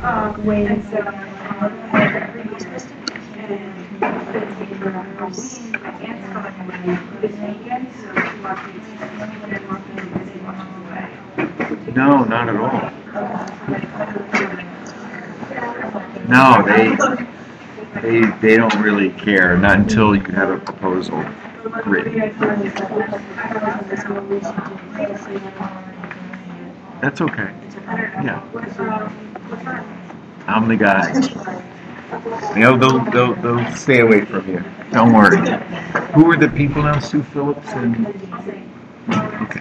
And so, and my aunt's coming away this weekend, so she wants me to and wants me to visit while she's away. No, not at all. No, they don't really care, not until you have a proposal written. That's okay. Yeah. I'm the guy. They'll stay away from you. Don't worry. Who are the people now? Sue Phillips and... Okay.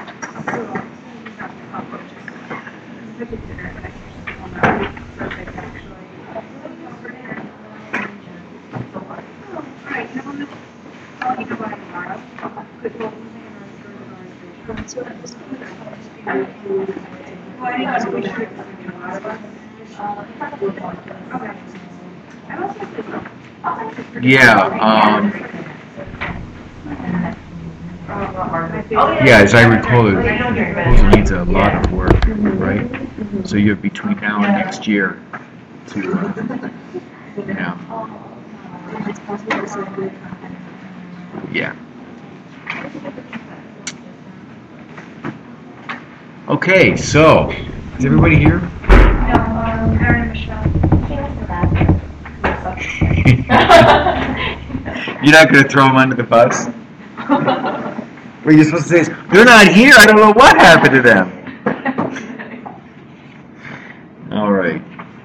Yeah, as I recall, the proposal needs a lot of work, right? So you have between now and next year to, yeah. Okay, so, is everybody here? No, Aaron and Michelle. You're not going to throw them under the bus? What you're supposed to say is, they're not here, I don't know what happened to them. All right.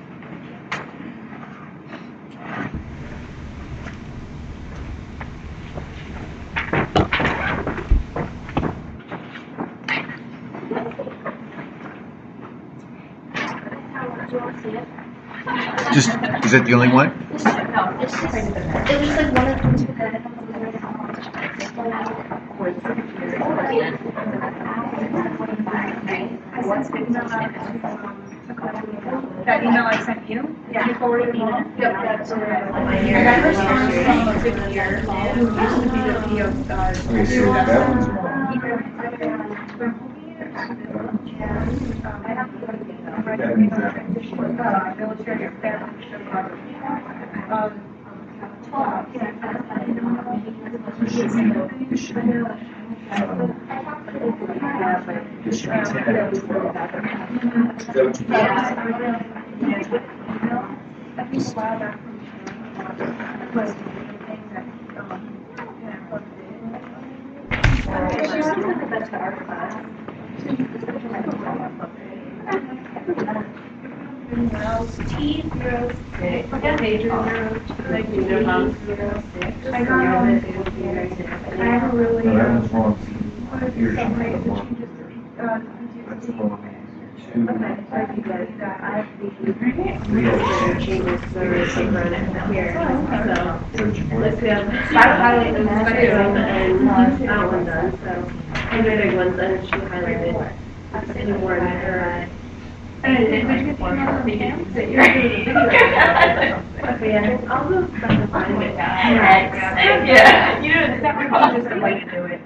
Just, is that the only one? No, it's just, it was like one of the two that That email I sent you? Yeah. You forwarded me? Yep, that's I got a response from a good year who used to be the video star. Okay, so that one's wrong. Military family This should be 10 and 12. Yeah, you know, that would be just a way to do it.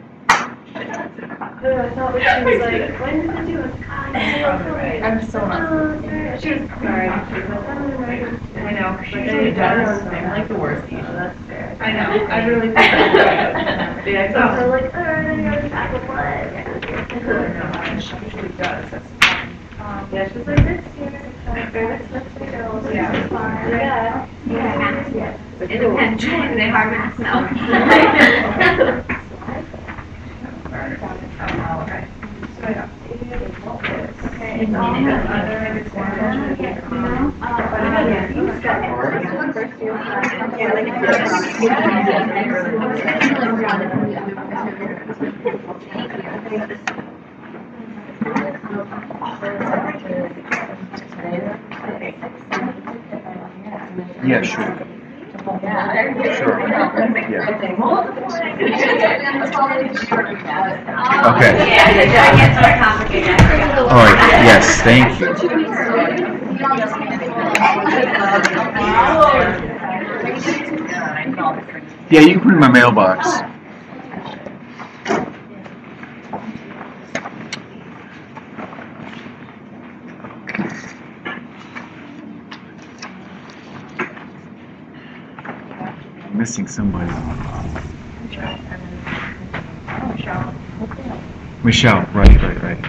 I thought she was like, when did they do it? I'm so not. She was sorry. I know. She usually does. I'm like the worst usually. That's fair. I know. I really think that's good. Yeah, So we're like, I gotta pack a blood. she usually does. That's Yeah, she's like, this year, next year, yeah. Yeah. Yeah. And they hire me to Yeah, sure. Sure. Yeah. Okay. All right. Yes. Thank you. Yeah, you can put it in my mailbox. missing somebody. Michelle. Michelle, right, okay.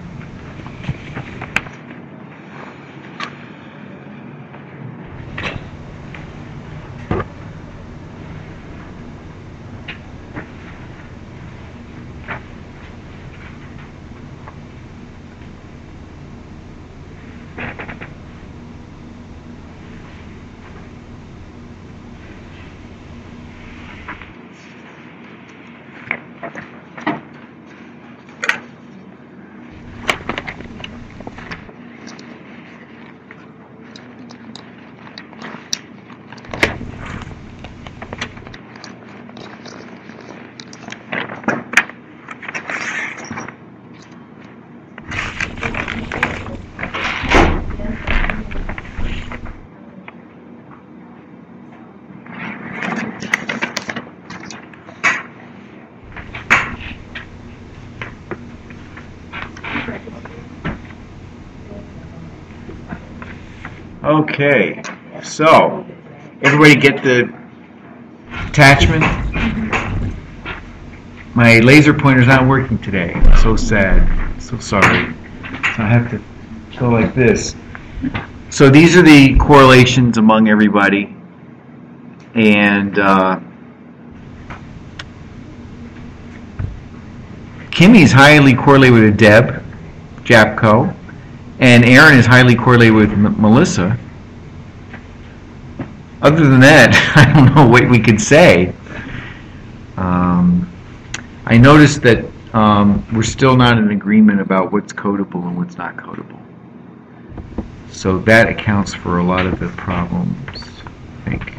Okay, so everybody get the attachment? My laser pointer's not working today. So sad. So sorry. So I have to go like this. So these are the correlations among everybody. And Kimmy's highly correlated with Deb Japko. And Aaron is highly correlated with Melissa. Other than that, I don't know what we could say. I noticed that we're still not in agreement about what's codable and what's not codable. So that accounts for a lot of the problems, I think.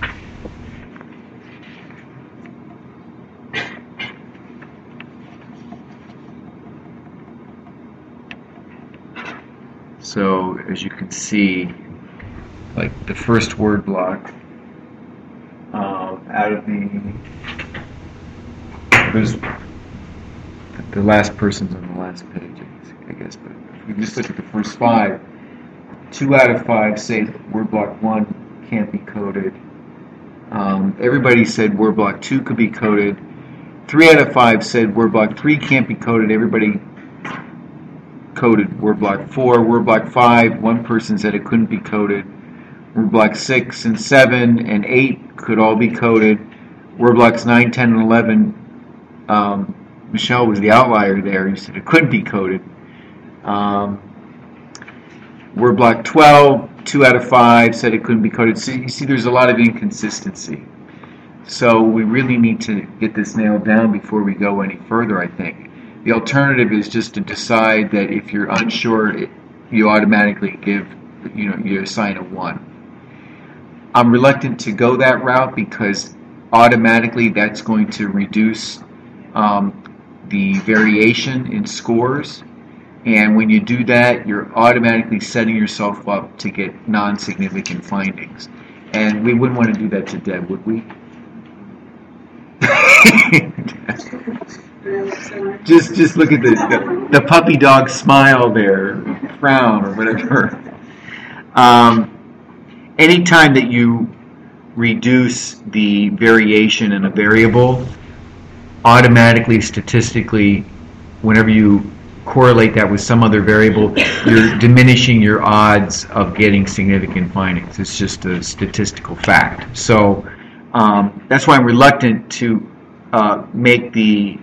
So as you can see, like the first word block, out of there's the last person's on the last page, I guess. But if we just look at the first 5, 2 out of 5 say word block 1 can't be coded. Everybody said word block 2 could be coded. 3 out of 5 said word block 3 can't be coded. Everybody coded word block 4. Word block 5, one person said it couldn't be coded. Word block 6 and 7 and 8 could all be coded. Word blocks 9, 10, and 11, Michelle was the outlier there. He said it couldn't be coded. Word block 12, 2 out of 5 said it couldn't be coded. So you see there's a lot of inconsistency. So we really need to get this nailed down before we go any further, I think. The alternative is just to decide that if you're unsure, you automatically you assign a 1. I'm reluctant to go that route because automatically that's going to reduce the variation in scores. And when you do that, you're automatically setting yourself up to get non-significant findings. And we wouldn't want to do that to Deb, would we? Just look at the puppy dog smile there, frown or whatever. Anytime that you reduce the variation in a variable, automatically, statistically, whenever you correlate that with some other variable, you're diminishing your odds of getting significant findings. It's just a statistical fact. So that's why I'm reluctant to make the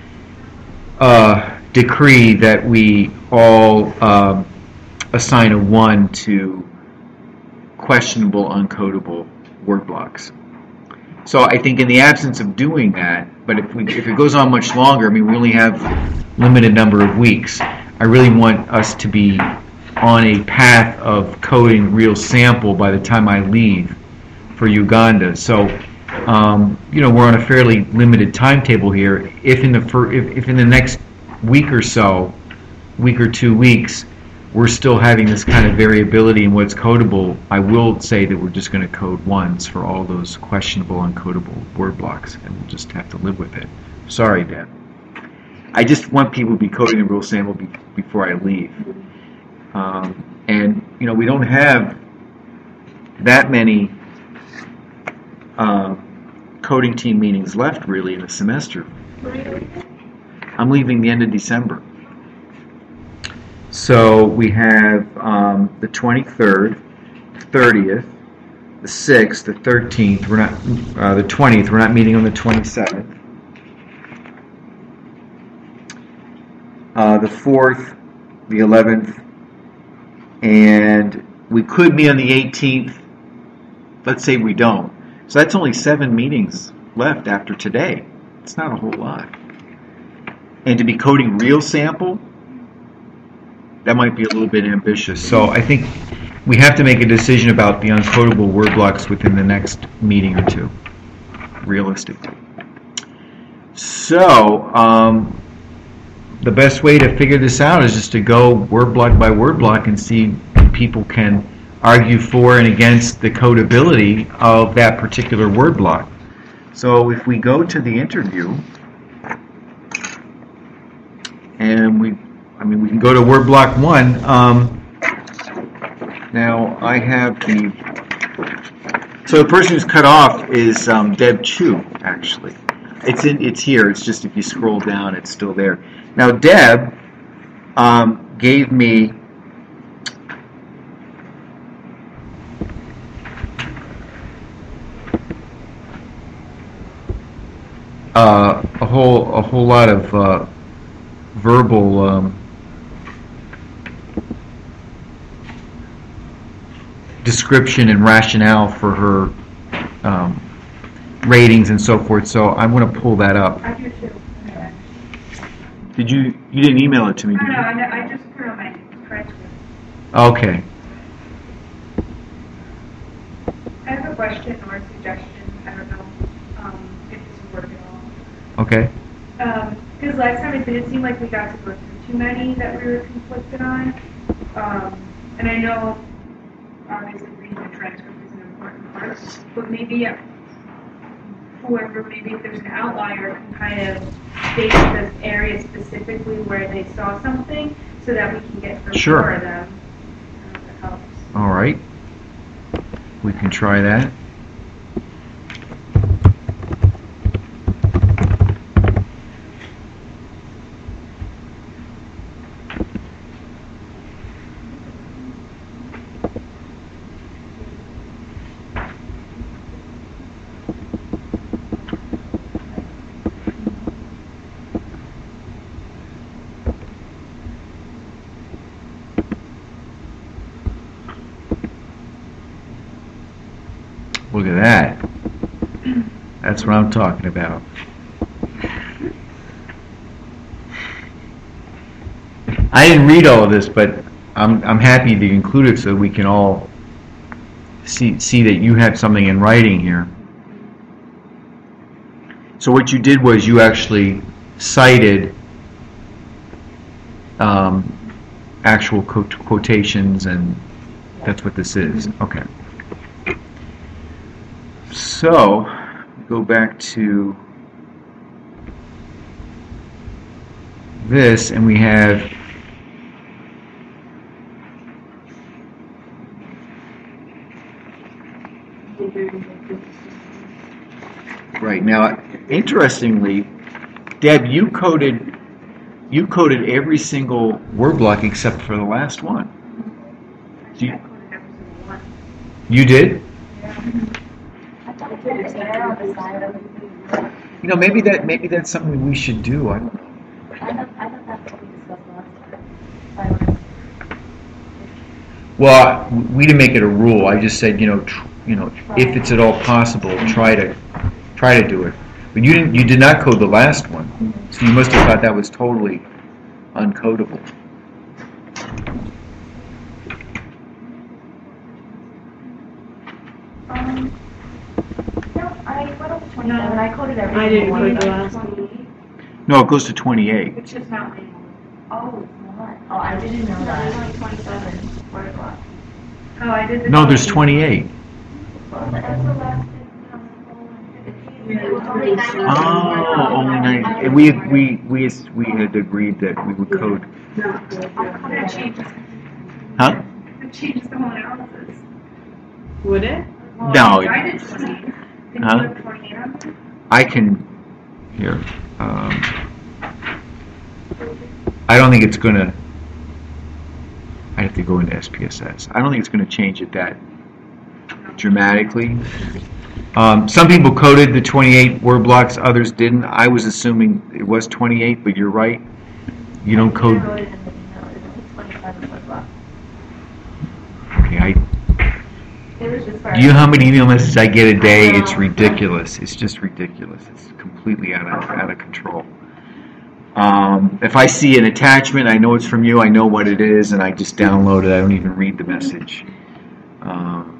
decree that we all assign a 1 to questionable, uncodable word blocks. So I think in the absence of doing that, but if it goes on much longer, I mean, we only have limited number of weeks. I really want us to be on a path of coding real sample by the time I leave for Uganda. So, we're on a fairly limited timetable here. If in the next week or so, week or 2 weeks, we're still having this kind of variability in what's codable, I will say that we're just going to code once for all those questionable, uncodable word blocks, and we'll just have to live with it. Sorry, Deb. I just want people to be coding a real sample before I leave. And, we don't have that many coding team meetings left really in the semester. I'm leaving the end of December. So we have the 23rd, 30th, the 6th, the 13th. We're not the 20th. We're not meeting on the 27th. The 4th, the 11th, and we could meet on the 18th. Let's say we don't. So that's only 7 meetings left after today. It's not a whole lot. And to be coding real sample, that might be a little bit ambitious. So I think we have to make a decision about the uncodable word blocks within the next meeting or two, realistically. So the best way to figure this out is just to go word block by word block and see if people can argue for and against the codability of that particular word block. So if we go to the interview, and we can go to word block 1. Now I have so the person who's cut off is Deb Chu, actually. It's here. It's just if you scroll down, it's still there. Now Deb gave me a whole lot of verbal description and rationale for her ratings and so forth. So I'm going to pull that up. I do too. Did you didn't email it to me, did you? No, I just put it on my transcript. Okay. I have a question or a suggestion. I don't know if this will work at all. Okay. Because last time it didn't seem like we got to go through too many that we were conflicted on. And I know, obviously, reading the transcript is an important part, but maybe whoever, maybe if there's an outlier, can kind of state the area specifically where they saw something so that we can get through Sure. more of them. I don't know if that helps. All right. We can try that. Look at that. That's what I'm talking about. I didn't read all of this, but I'm happy to include it so we can all see that you had something in writing here. So what you did was you actually cited actual quotations, and that's what this is. Okay. So, go back to this, and we have right now. Interestingly, Deb, you coded every single word block except for the last one. You did? You know, maybe that's something we should do. I don't know. I thought that's what we discussed last time. Well, we didn't make it a rule. I just said, if it's at all possible, try to do it. But you did not code the last one, so you must have thought that was totally uncodable. No, I went up to 27. I coded everything. I didn't one. code the last one. 28. No, it goes to 28. It's just not labeled. Oh, it's not. Oh, I didn't know that. There's only 27 word blocks. Oh, I did the No, there's 28. Well, that's the last. It was only 9. Oh, only 9. And we had agreed that we would code. That changes. Huh? That changes the whole analysis. Would it? Well, No, I did 20. Can Huh? you have 28 on there? I can, here, I don't think it's gonna, I have to go into SPSS. I don't think it's gonna change it that dramatically. Some people coded the 28 word blocks, others didn't. I was assuming it was 28, but you're right. You don't I code. wrote it in the email, it was 25 word block. Okay, It was just for. do you know how many email messages I get a day? It's ridiculous. It's just ridiculous. It's completely out of control. If I see an attachment, I know it's from you. I know what it is, and I just download it. I don't even read the message. Um,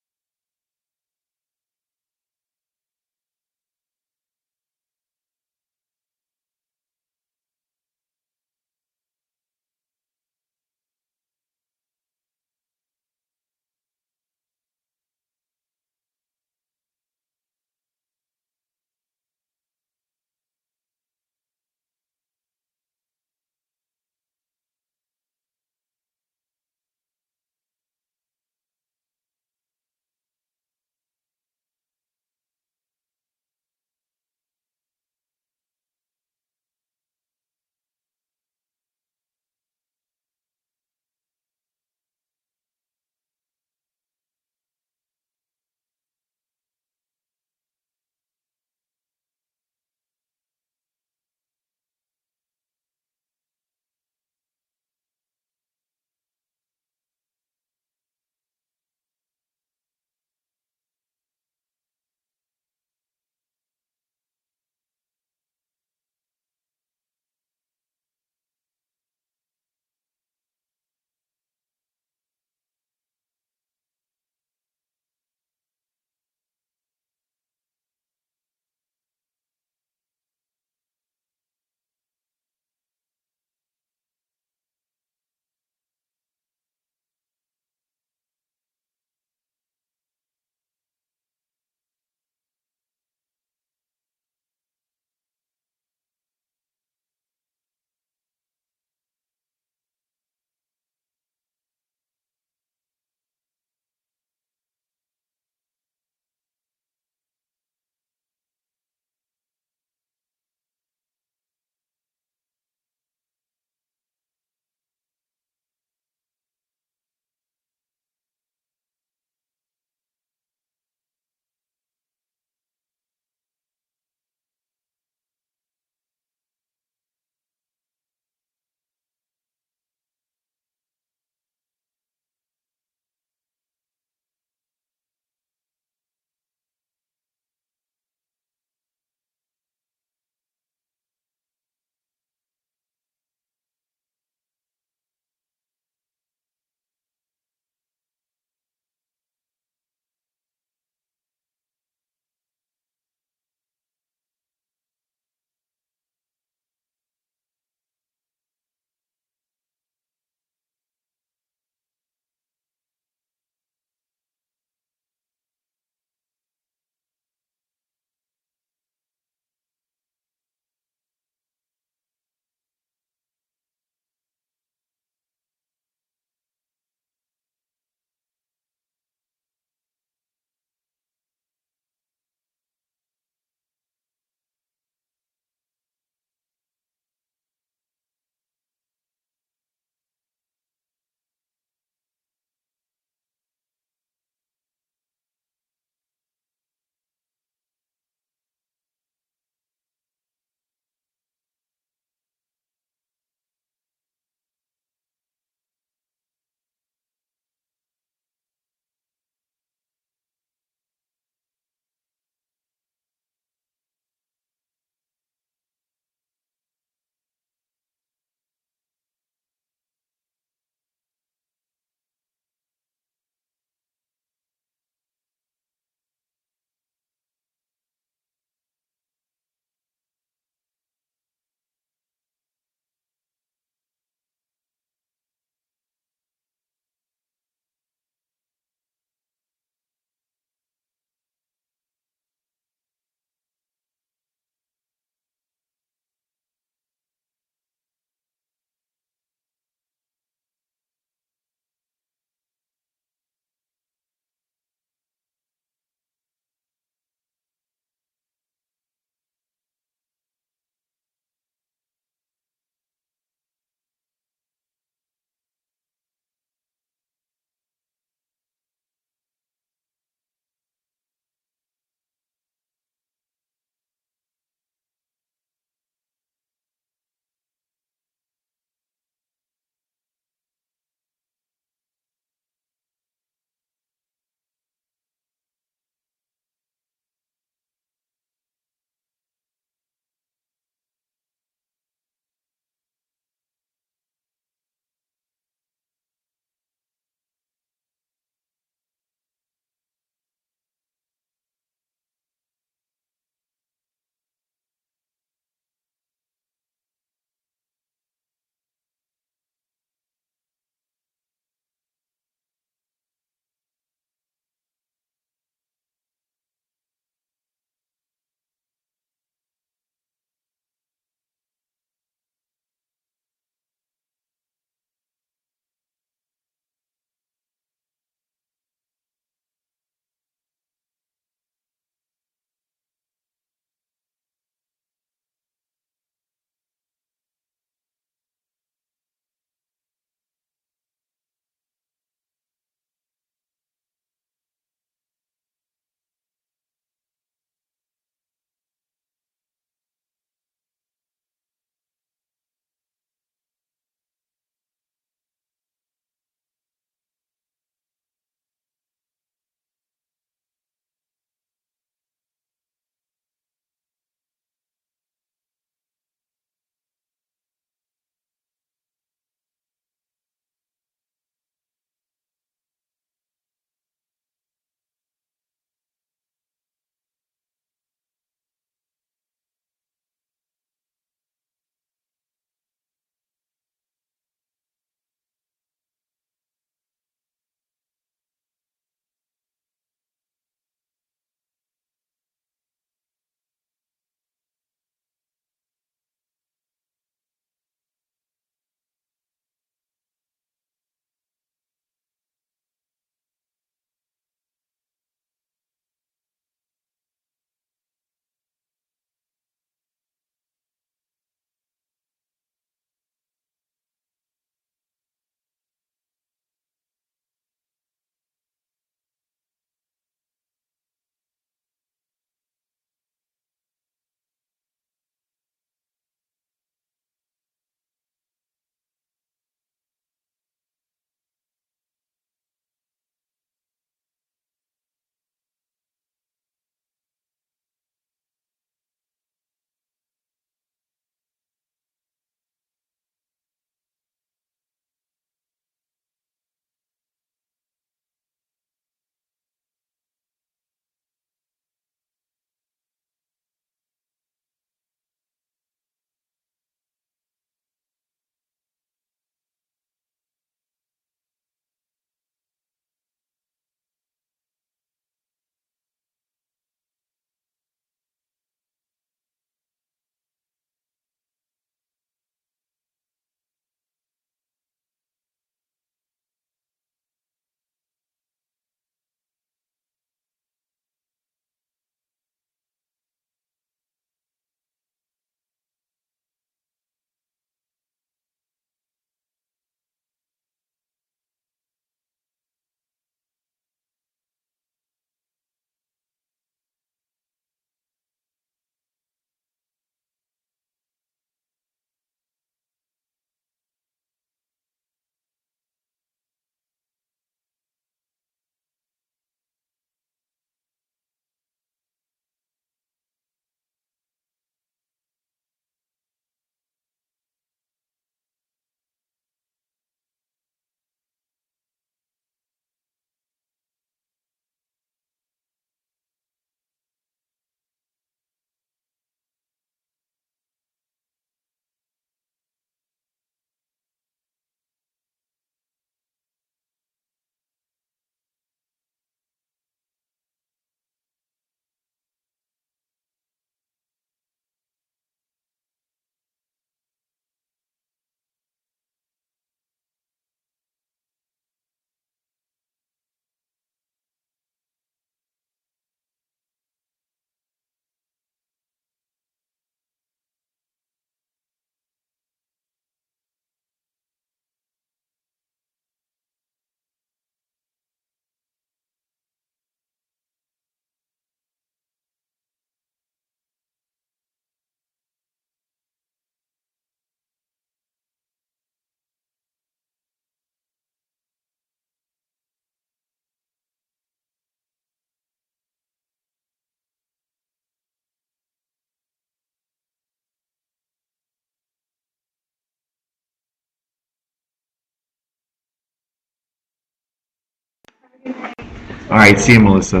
All right, see you, Melissa.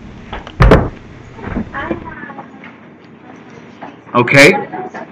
I have. Okay,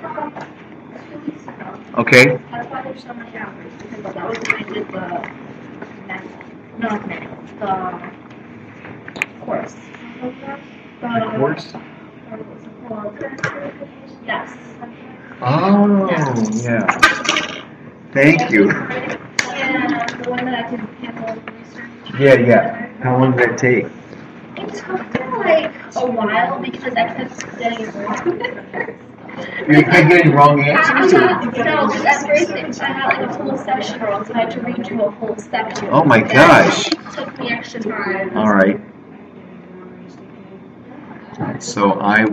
okay. That's why there's so many hours, because that was when I did the manual. No, not manual, the course. The Course? What was it called? Yes. Oh, yeah. Thank you. Yeah, the one that I did handle research. Yeah. How long did that take? It took me like a while because I kept getting it wrong. You kept getting wrong answers? No, because at first I had like a whole section wrong, so I had to redo a whole section. Oh my gosh. It took me extra time. All right. So I